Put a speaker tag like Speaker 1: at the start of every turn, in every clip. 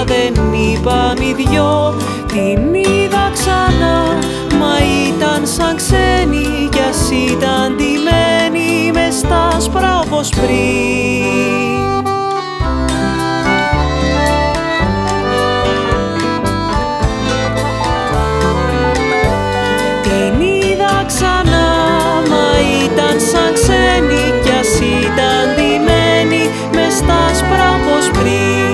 Speaker 1: δεν είπαμε οι δυο. Την είδα ξανά, μα ήταν σαν ξένη κι ας ήταν ντυμένη μες στα άσπρα όπως πριν. Την είδα ξανά, μα ήταν σαν ξένη κι ας ήταν ντυμένη μες στα άσπρα όπως πριν.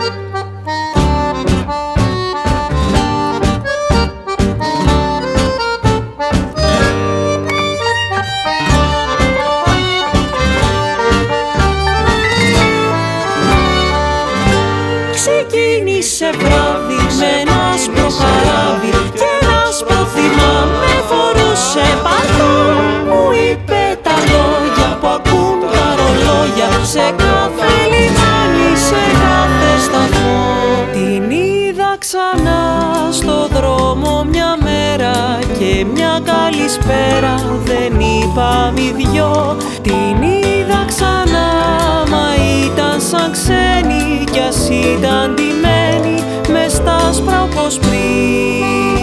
Speaker 1: Ξεκίνησε βράδυ με ένα άσπρο καράβι και ένα άσπρο θυμά με φορούσε παλτό. Μου είπε τα λόγια που ακούν τα ρολόγια σε κάθε λιμάνι, σε κάθε σταθμό. Την είδα ξανά στο δρόμο μια μέρα και μια καλησπέρα δεν είπαμε οι δυο. Την είδα ξανά, μα ήταν σαν ξένη κι ας ήταν ντυμένη μες στα άσπρα όπως πριν.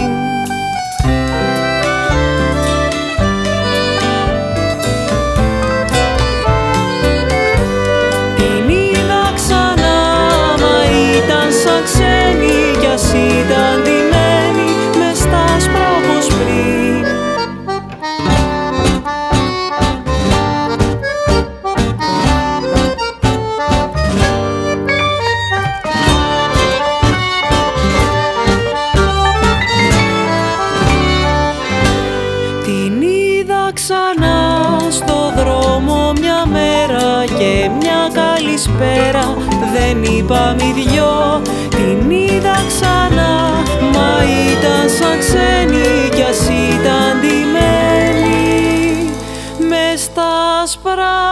Speaker 1: Την είδα ξανά, μα ήταν σαν ξένη κι ας ήταν ντυμένη μες στα άσπρα όπως πριν. Ξανά στο δρόμο μια μέρα και μια καλησπέρα δεν είπαμε οι δυο. Την είδα ξανά, μα ήταν σαν ξένη κι ας ήταν ντυμένη μες στα άσπρα